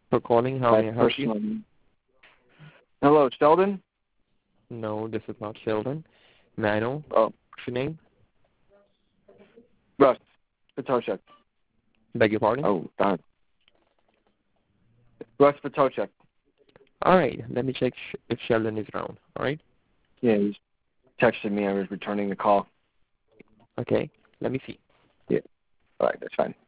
For calling, how may I help you? Hello, Sheldon? No, this is not Sheldon. May I know Oh, what's your name? Russ Patochek. Beg your pardon? Oh, darn. Russ Patochek. All right, let me check if Sheldon is around. All right? Yeah, he's texted me. I was returning the call. Okay, let me see. Yeah. All right, that's fine.